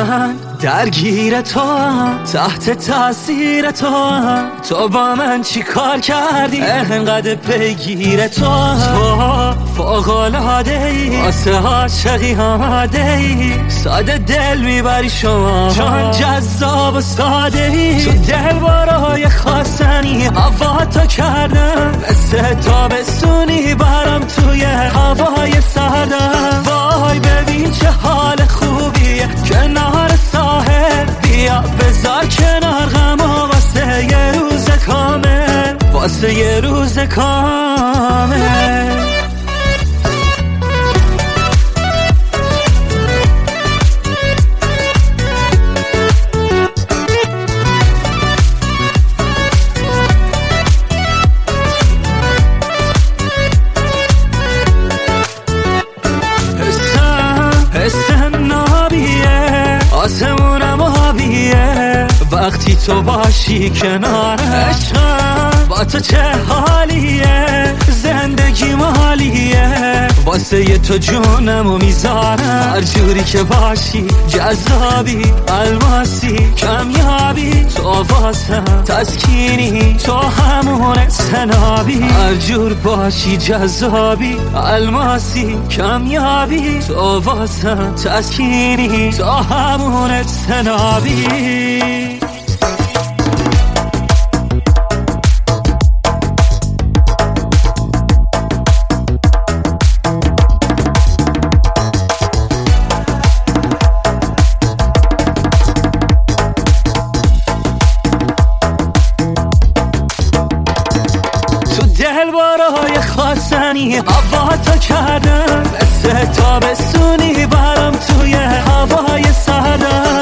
من درگیر تو هم، تحت تاثیر تو هم. تو با من چی کار کردی انقدر پیگیر تو هم. تو فوق‌العاده ای واسه عاشقی آماده ای، ساده دل میبری شما چون جذاب و ساده ای. تو دل بارای خواستنی هوا تو کردم، مثل تابستونی برام توی هوای سردم. وای ببین چه حال خوبیه کنار ساحل، بیا بذار کنار غمو واسه یه روز کامل، واسه یه روز کامل. آسمونم آبیه وقتی تو باشی کنار عشقم. با تو چه حالیه زندگی مالیه، واسه ی تو جونمو میذارم. هر جوری که باشی جذابی الماسی کمیابی، تو واسم تسکینی تو همون سنابی. هر جور باشی جذابی الماسی کمیابی، تو واسم تسکینی تو همون سنابی. دل بارای خواستنی هوا تو کردم، مثل تابستونی برام توی هوای سردم.